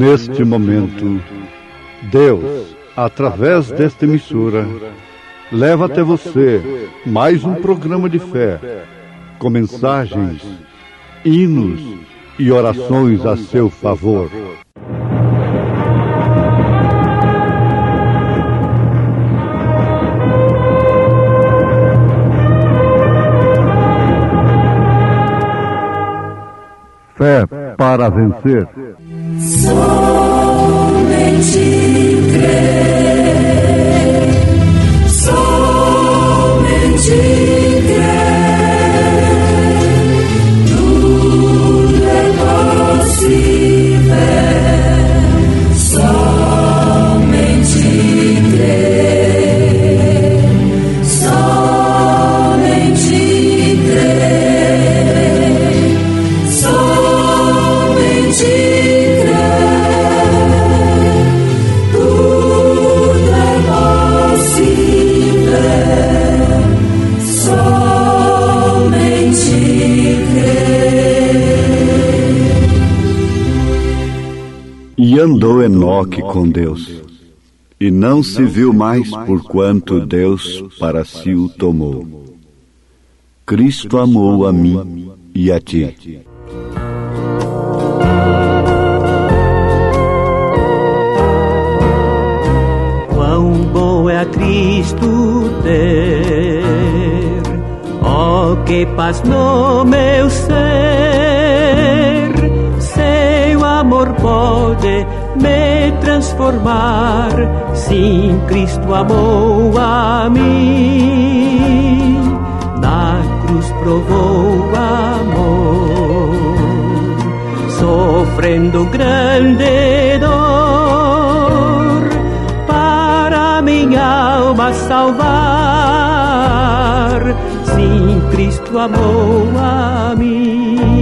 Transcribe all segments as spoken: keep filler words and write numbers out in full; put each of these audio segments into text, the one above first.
Neste momento, Deus, através desta emissora, leva até você mais um programa de fé, com mensagens, hinos e orações a seu favor. Fé para vencer. Somente crer, somente crer, tudo é possível, somente crer, somente crer, somente E andou Enoque com Deus, e não se viu mais porquanto Deus para si o tomou. Cristo amou a mim e a ti. Quão bom é a Cristo ter, oh, que paz no meu ser. Seu amor pode me transformar. Sim, Cristo amou a mim. Na cruz provou amor, sofrendo grande dor, para minha alma salvar. Sim, Cristo amou a mim.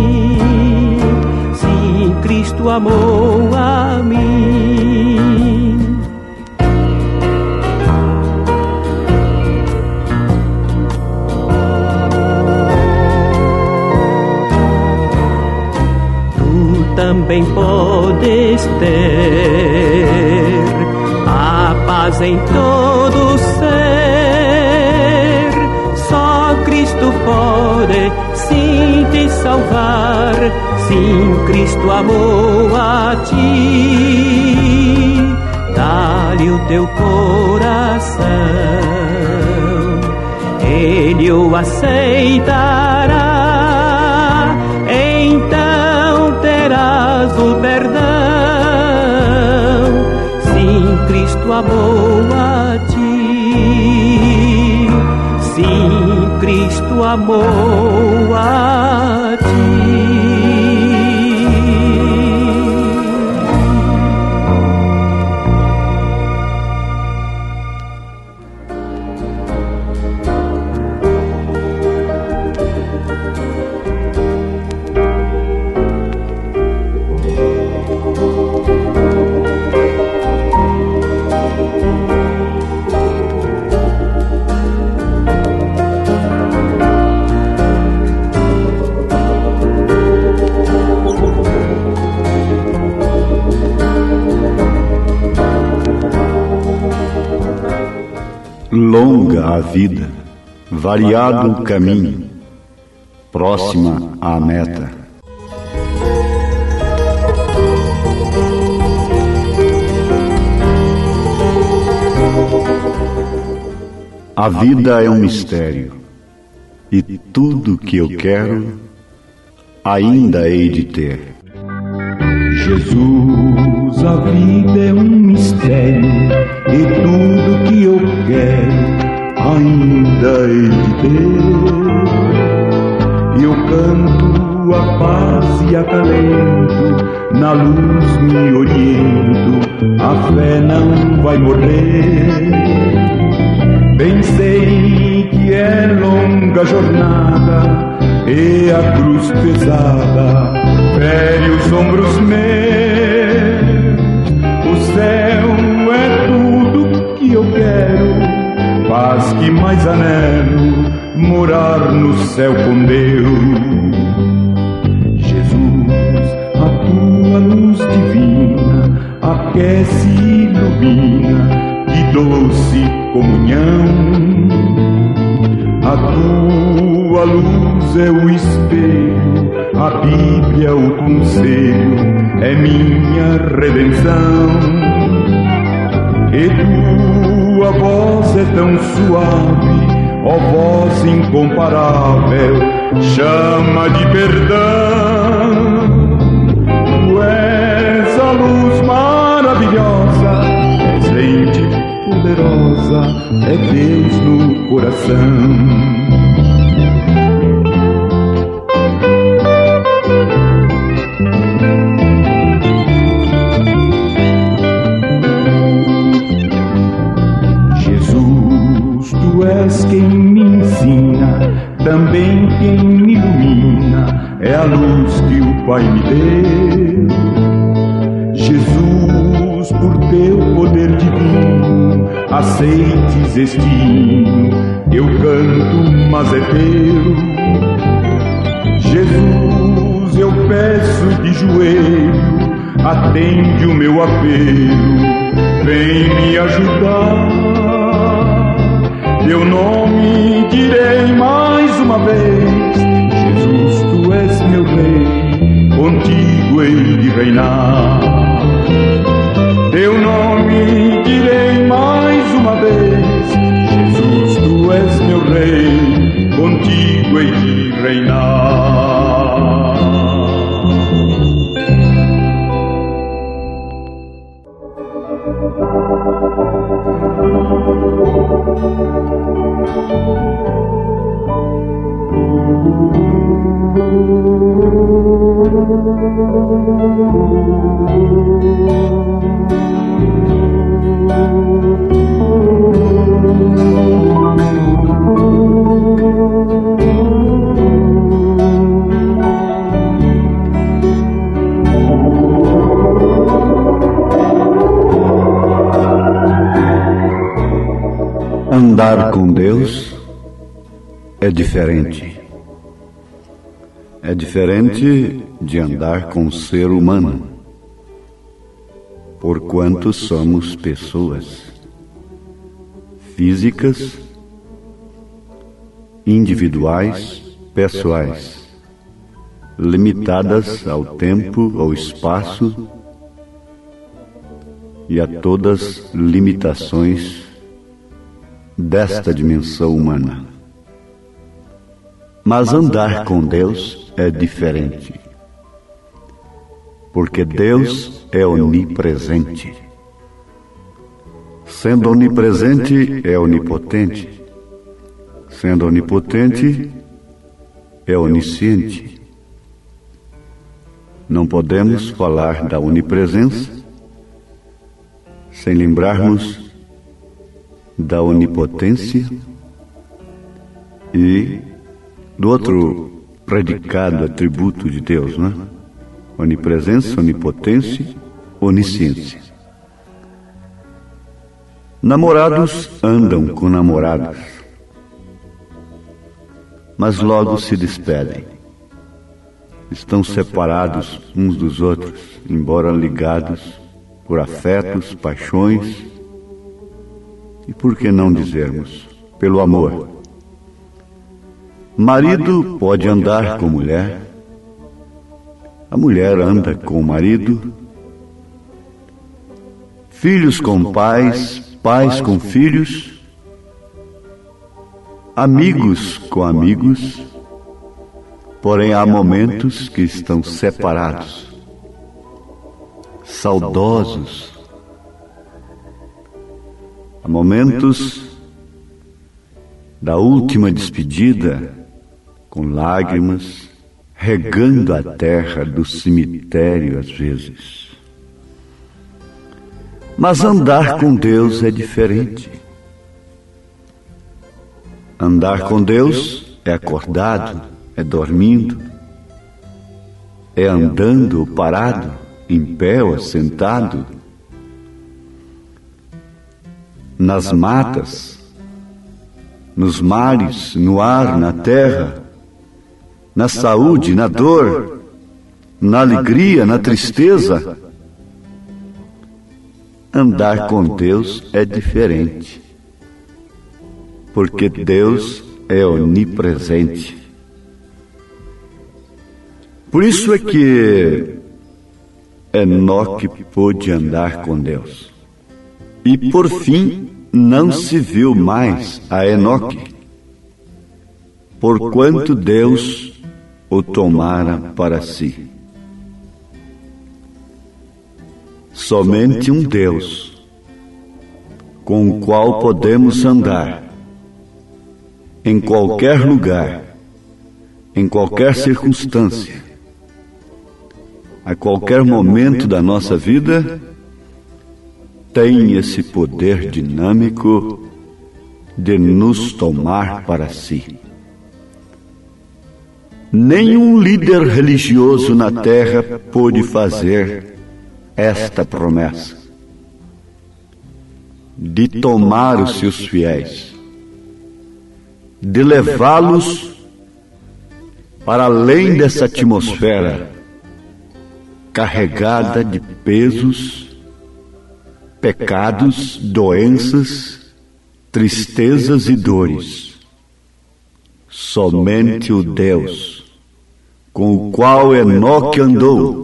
Sim, Cristo amou a mim. Tu também podes ter a paz em todo ser. Só Cristo pode sim te salvar. Sim, Cristo amou a ti. Dá-lhe o teu coração, Ele o aceitará. Então terás o perdão. Sim, Cristo amou a ti. Sim, Cristo amou a ti. Longa a vida, variado o caminho, próxima à meta. A vida é um mistério, e tudo que eu quero ainda hei de ter. Jesus, a vida é um mistério, e tudo que eu quero ainda hei de ter. Eu canto a paz e acalento, na luz me oriento, a fé não vai morrer. Bem sei que é longa jornada, e a cruz pesada fere os ombros meus. O céu é tudo que eu quero, paz que mais anelo, morar no céu com Deus. Jesus, a tua uma luz divina, aquece e ilumina, de doce comunhão. A tua luz é o espelho, a Bíblia o conselho, é minha redenção. E tua voz é tão suave, ó voz incomparável, chama de perdão. Tu és a luz maravilhosa, és lente poderosa, é Deus no coração. Tu és quem me ensina, também quem me ilumina, é a luz que o Pai me deu. Jesus, por teu poder divino, aceites este hino, eu canto, mas é teu. Jesus, eu peço de joelho, atende o meu apelo, vem me ajudar. Teu nome direi mais uma vez, Jesus, tu és meu rei, contigo hei de reinar. Teu nome direi mais uma vez, Jesus, tu és meu rei, contigo hei de reinar. Andar com Deus é diferente. É diferente de andar com o ser humano, porquanto somos pessoas físicas, individuais, pessoais, limitadas ao tempo, ao espaço e a todas as limitações desta dimensão humana. Mas andar com Deus é diferente, porque Deus é onipresente. Sendo onipresente, é onipotente. Sendo onipotente, é onisciente. Não podemos falar da onipresença sem lembrarmos da onipotência e do outro predicado, atributo de Deus, não é? Onipresença, onipotência, onisciência. Namorados andam com namoradas, mas logo se despedem. Estão separados uns dos outros, embora ligados por afetos, paixões e, por que não dizermos, pelo amor. Marido pode andar com mulher, a mulher anda com o marido, filhos com pais, pais com filhos, amigos com amigos, porém há momentos que estão separados, saudosos. Há momentos da última despedida, com lágrimas, regando a terra do cemitério às vezes. Mas andar com Deus é diferente. Andar com Deus é acordado, é dormindo, é andando ou parado, em pé ou sentado, nas matas, nos mares, no ar, na terra, na saúde, na dor, na alegria, na tristeza. Andar com Deus é diferente, porque Deus é onipresente. Por isso é que Enoque pôde andar com Deus. E por fim não se viu mais a Enoque, porquanto Deus o tomara para si. Somente um Deus, com o qual podemos andar, em qualquer lugar, em qualquer circunstância, a qualquer momento da nossa vida, tem esse poder dinâmico de nos tomar para si. Nenhum líder religioso na terra pôde fazer esta promessa de tomar os seus fiéis, de levá-los para além dessa atmosfera carregada de pesos, pecados, doenças, tristezas e dores. Somente o Deus com o qual Enoque andou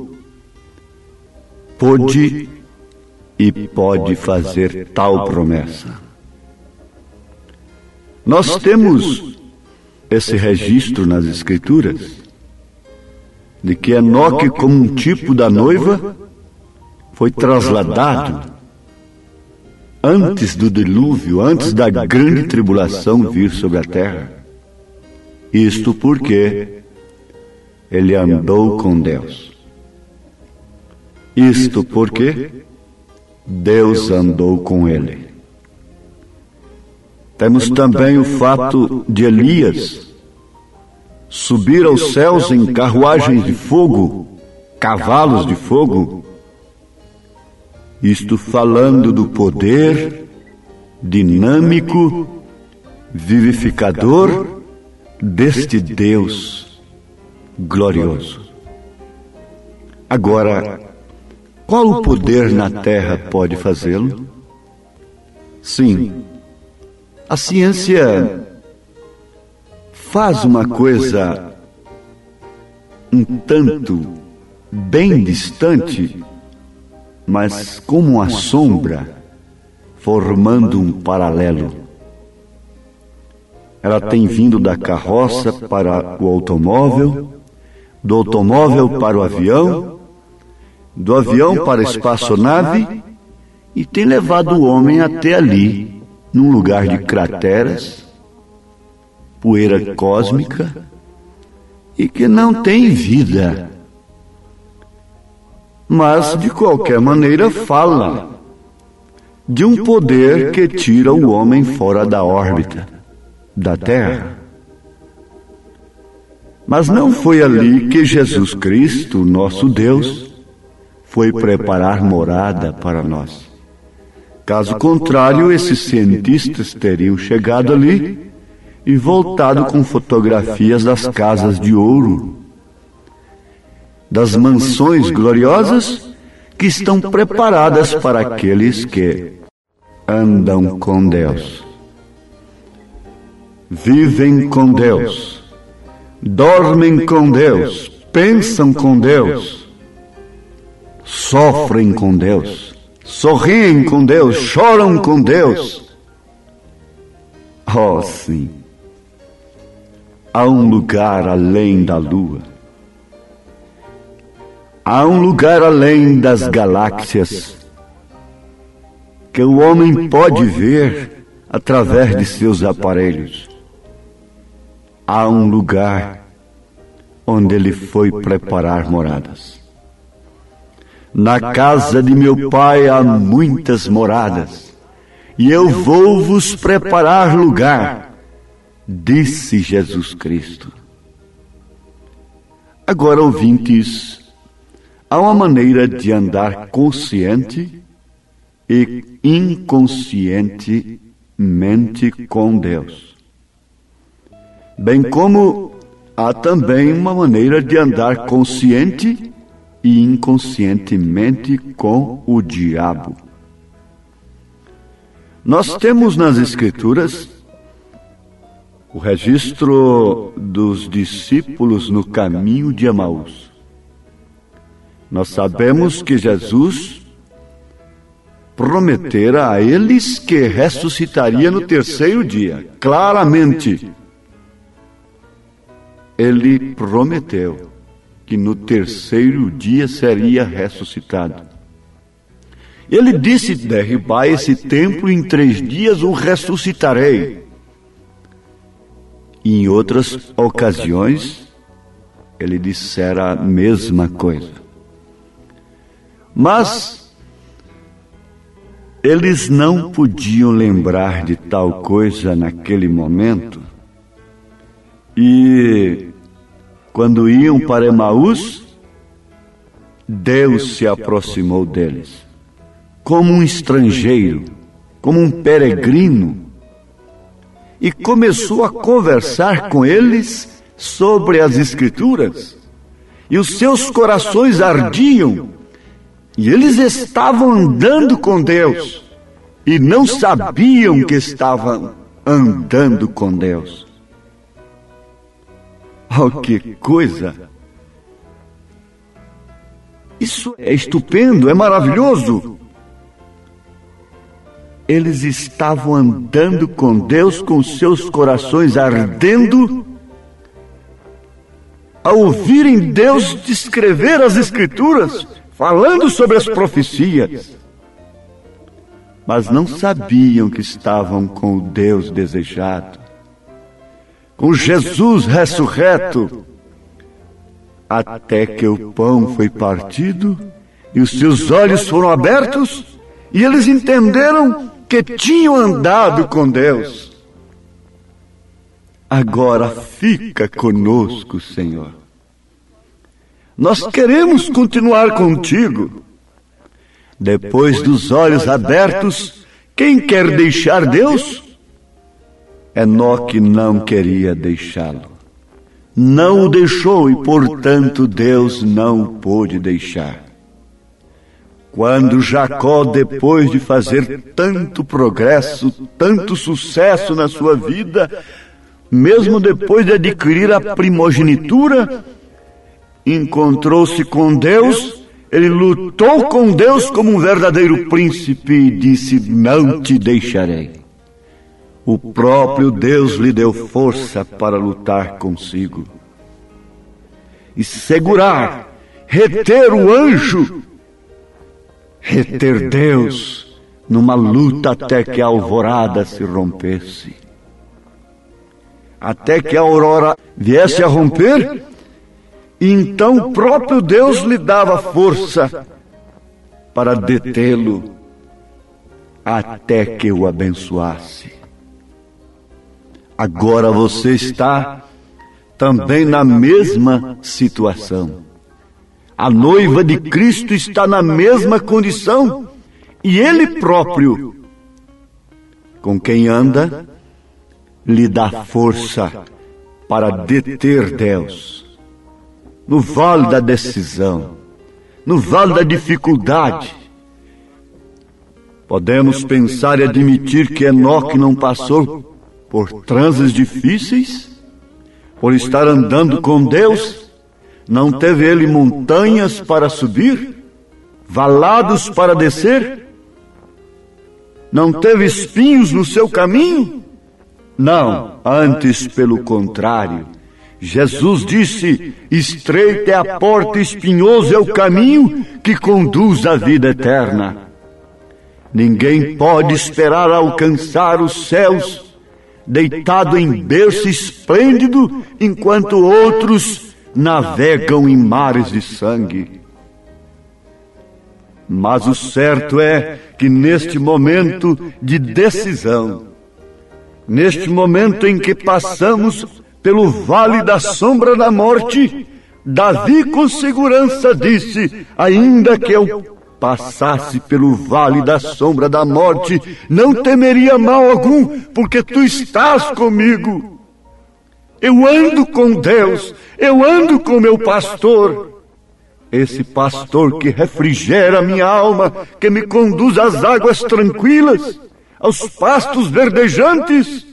pôde e pode fazer tal promessa. Nós temos esse registro nas Escrituras de que Enoque, como um tipo da noiva, foi trasladado antes do dilúvio, antes da grande tribulação vir sobre a terra. Isto porque ele andou com Deus. Isto porque Deus andou com ele. Temos também o fato de Elias subir aos céus em carruagens de fogo, cavalos de fogo. Isto falando do poder dinâmico, vivificador deste Deus glorioso. Agora, qual o poder na terra pode fazê-lo? Sim, a ciência faz uma coisa um tanto bem distante, mas como uma sombra, formando um paralelo. Ela tem vindo da carroça para o automóvel, do automóvel para o avião, do avião para a espaçonave, e tem levado o homem até ali, num lugar de crateras, poeira cósmica, e que não tem vida. Mas, de qualquer maneira, fala de um poder que tira o homem fora da órbita da Terra. Mas não foi ali que Jesus Cristo, nosso Deus, foi preparar morada para nós. Caso contrário, esses cientistas teriam chegado ali e voltado com fotografias das casas de ouro, das mansões gloriosas que estão preparadas para aqueles que andam com Deus, vivem com Deus, dormem com Deus, pensam com Deus, sofrem com Deus, sorriem com Deus, choram com Deus. Oh, sim, há um lugar além da lua, há um lugar além das galáxias que o homem pode ver através de seus aparelhos. Há um lugar onde ele foi preparar moradas. Na casa de meu Pai há muitas moradas, e eu vou vos preparar lugar, disse Jesus Cristo. Agora, ouvintes, há uma maneira de andar consciente e inconscientemente com Deus, bem como há também uma maneira de andar consciente e inconscientemente com o diabo. Nós temos nas Escrituras o registro dos discípulos no caminho de Emaús. Nós sabemos que Jesus prometera a eles que ressuscitaria no terceiro dia. Claramente, ele prometeu que no terceiro dia seria ressuscitado. Ele disse: derribai esse templo, em três dias o ressuscitarei. E em outras ocasiões, ele dissera a mesma coisa. Mas eles não podiam lembrar de tal coisa naquele momento. E quando iam para Emaús, Deus se aproximou deles, como um estrangeiro, como um peregrino, e começou a conversar com eles sobre as Escrituras. E os seus corações ardiam, e eles estavam andando com Deus, e não sabiam que estavam andando com Deus. Oh, que coisa! Isso é estupendo, é maravilhoso. Eles estavam andando com Deus, com seus corações ardendo, ao ouvirem Deus descrever as Escrituras, falando sobre as profecias. Mas não sabiam que estavam com o Deus desejado, com Jesus ressurreto, até que o pão foi partido e os seus olhos foram abertos e eles entenderam que tinham andado com Deus. Agora fica conosco, Senhor. Nós queremos continuar contigo. Depois dos olhos abertos, quem quer deixar Deus? Enoque não queria deixá-lo. Não o deixou e, portanto, Deus não o pôde deixar. Quando Jacó, depois de fazer tanto progresso, tanto sucesso na sua vida, mesmo depois de adquirir a primogenitura, encontrou-se com Deus, ele lutou com Deus como um verdadeiro príncipe e disse: não te deixarei. O próprio Deus lhe deu força para lutar consigo e segurar, reter o anjo, reter Deus numa luta até que a alvorada se rompesse. Até que a aurora viesse a romper, e então o próprio Deus lhe dava força para detê-lo até que o abençoasse. Agora você está também na mesma situação. A noiva de Cristo está na mesma condição, e Ele próprio, com quem anda, lhe dá força para deter Deus. No vale da decisão, no vale da dificuldade, podemos pensar e admitir que Enoque não passou por transes difíceis, por estar andando com Deus. Não teve ele montanhas para subir, valados para descer? Não teve espinhos no seu caminho? Não, antes pelo contrário. Jesus disse: estreita é a porta, espinhoso é o caminho que conduz à vida eterna. Ninguém pode esperar alcançar os céus deitado em berço esplêndido, enquanto outros navegam em mares de sangue. Mas o certo é que neste momento de decisão, neste momento em que passamos pelo vale da sombra da morte, Davi com segurança disse: ainda que eu passasse pelo vale da sombra da morte, não temeria mal algum, porque tu estás comigo. Eu ando com Deus, eu ando com meu pastor. esse pastor que refrigera minha alma, que me conduz às águas tranquilas, aos pastos verdejantes.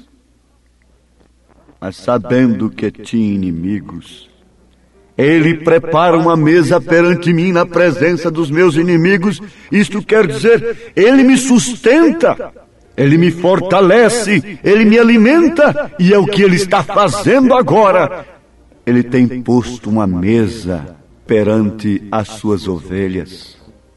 Mas sabendo que tinha inimigos, Ele prepara uma mesa perante mim na presença dos meus inimigos. Isto quer dizer, Ele me sustenta, Ele me fortalece, Ele me alimenta, e é o que Ele está fazendo agora. Ele tem posto uma mesa perante as suas ovelhas.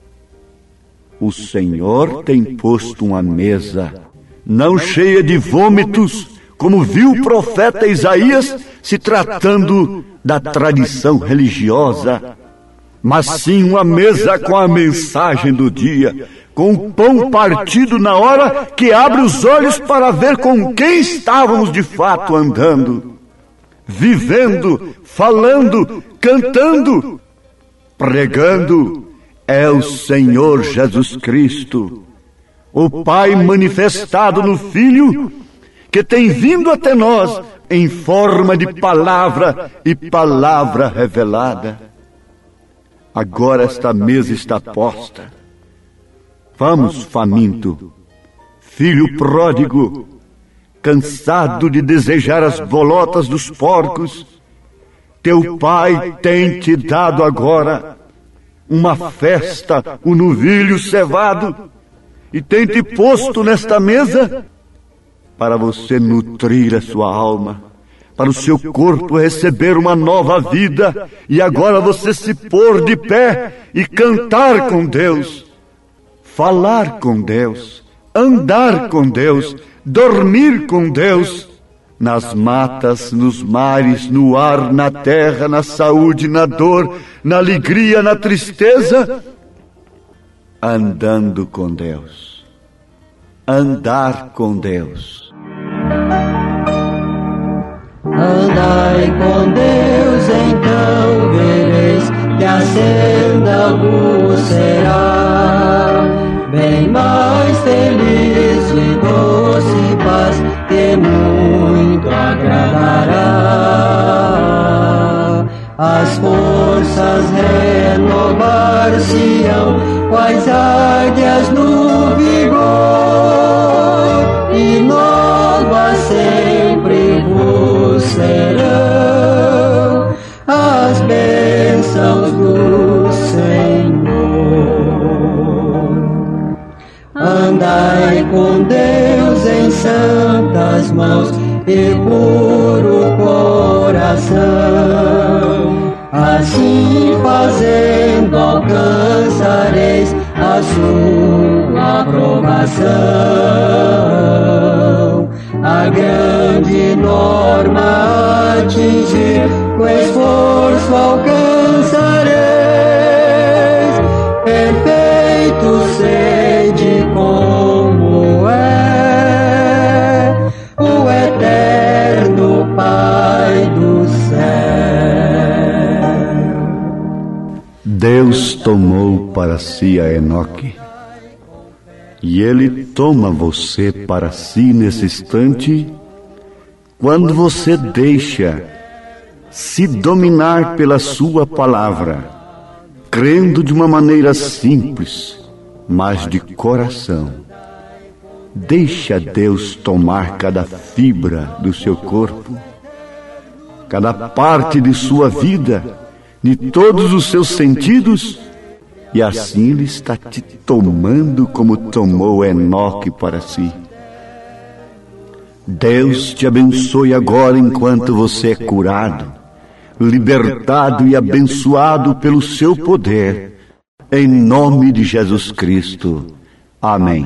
O Senhor tem posto uma mesa, não cheia de vômitos, como viu o profeta Isaías, se tratando da tradição religiosa, mas sim uma mesa com a mensagem do dia, com o pão partido na hora que abre os olhos para ver com quem estávamos de fato andando, vivendo, falando, cantando, pregando. É o Senhor Jesus Cristo, o Pai manifestado no Filho, que tem vindo até nós em forma de palavra e palavra revelada. Agora esta mesa está posta. Vamos, faminto, filho pródigo, cansado de desejar as bolotas dos porcos, teu pai tem te dado agora uma festa, o novilho cevado, e tem te posto nesta mesa para você nutrir a sua alma, para o seu corpo receber uma nova vida, e agora você se pôr de pé e cantar com Deus, falar com Deus, andar com Deus, dormir com Deus, nas matas, nos mares, no ar, na terra, na saúde, na dor, na alegria, na tristeza, andando com Deus, andar com Deus. Andai com Deus, então vereis que a senda vos será bem mais feliz e doce paz, que muito agradará. As forças renovar-se-ão, quais águias no vigor, e novas sempre vos serão as bênçãos do Senhor. Andai com Deus em santas mãos e puro coração, assim fazendo alcançareis a sua aprovação. A grande norma atingir, com esforço alcançareis, perfeito sede como é o eterno Pai do céu. Deus tomou para si a Enoque, e Ele toma você para si nesse instante, quando você deixa se dominar pela sua palavra, crendo de uma maneira simples, mas de coração. Deixa Deus tomar cada fibra do seu corpo, cada parte de sua vida, de todos os seus sentidos, e assim Ele está te tomando como tomou Enoque para si. Deus te abençoe agora enquanto você é curado, libertado e abençoado pelo seu poder, em nome de Jesus Cristo. Amém.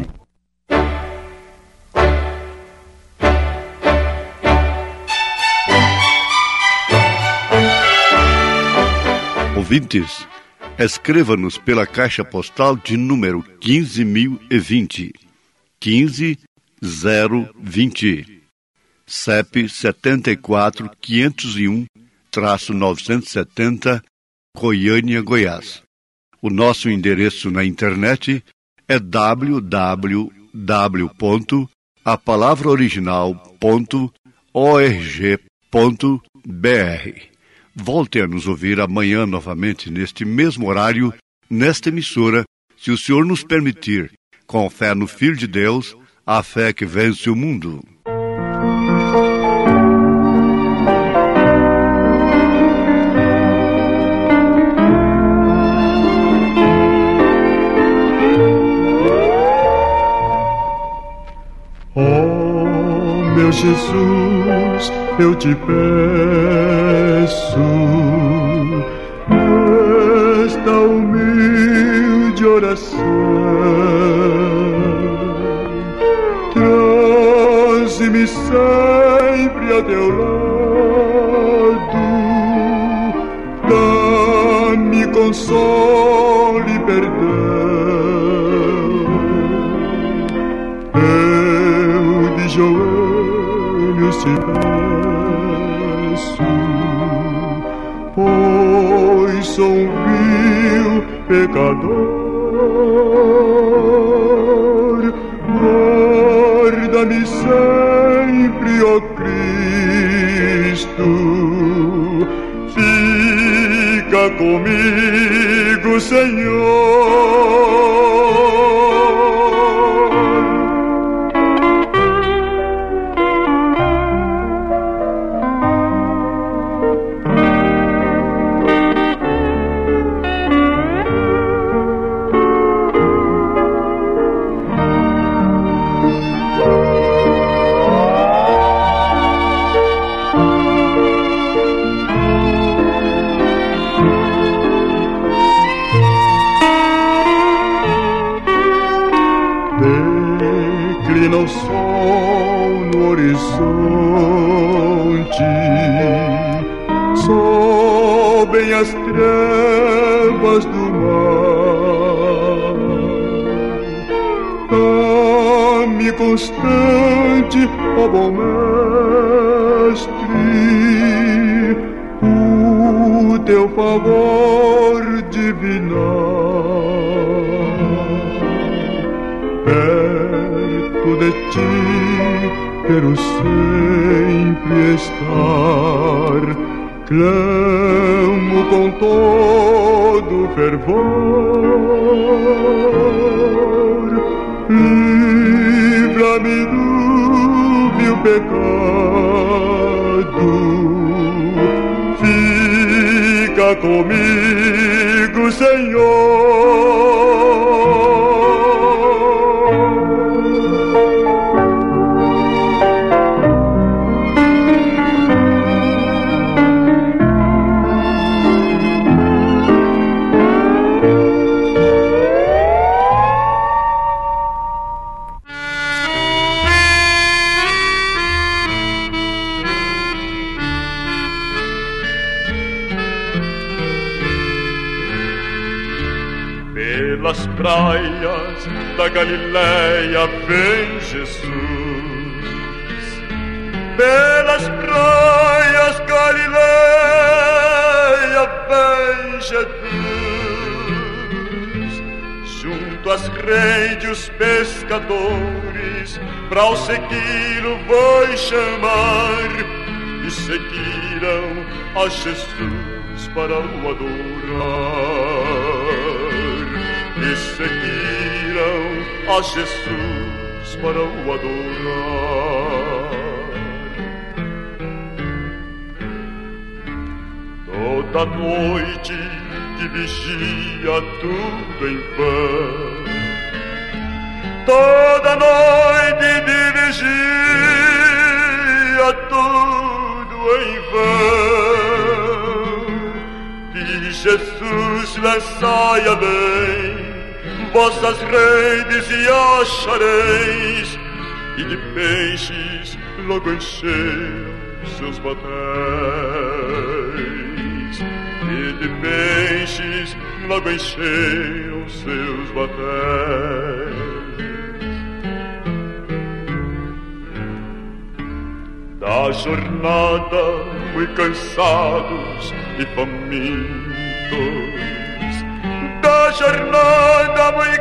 Ouvintes, escreva-nos pela caixa postal de número quinze mil e vinte, quinze zero vinte, C E P setenta e quatro, quinhentos e um, novecentos e setenta, Goiânia, Goiás. O nosso endereço na internet é w w w ponto a palavra original ponto org ponto b r. Volte a nos ouvir amanhã novamente, neste mesmo horário, nesta emissora, se o Senhor nos permitir, com fé no Filho de Deus, a fé que vence o mundo. Oh, meu Jesus, eu te peço esta humilde oração. Traze-me sempre a teu lado, dá-me consolo e perdão. Eu de joelhos te peço, pois sou um vil pecador. Guarda-me sempre, ó Cristo, fica comigo, Senhor. Declina o sol no horizonte, sobem as trevas do mar. Dá-me constante, ó bom mestre, o teu favor divinar. Perto de ti quero sempre estar, clamo com todo fervor. Livra-me do vil pecado, fica comigo, Senhor. Pelas praias da Galileia vem Jesus. Pelas praias Galileia vem Jesus. Junto às redes os pescadores pra o segui-lo vou chamar. E seguiram a Jesus para o adorar. E seguiram a Jesus para o adorar. Toda noite de vigia tudo em vão. Toda noite de vigia tudo em vão. De Jesus lançai além vossas redes e achareis, e de peixes logo encheram seus batéis. E de peixes logo encheram seus batéis. Da jornada muito cansados e famintos, da jornada muito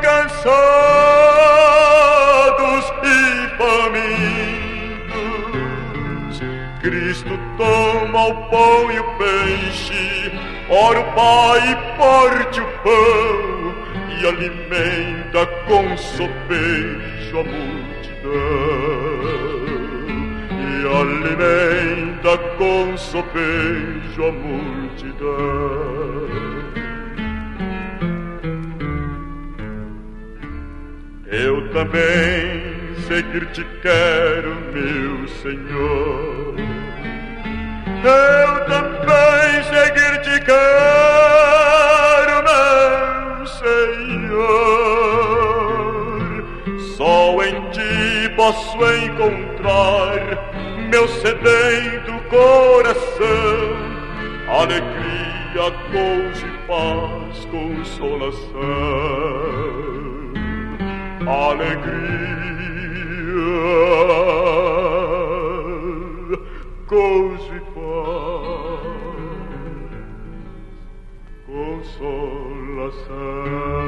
cansados e famintos, Cristo toma o pão e o peixe, ora o Pai parte o pão e alimenta com sopejo a multidão. E alimenta com sopejo a multidão. Eu também seguir-te quero, meu Senhor. Eu também seguir-te quero, meu Senhor. Só em ti posso encontrar meu sedento coração, alegria, gozo e paz, consolação. Alegria, gozo e paz, consolação.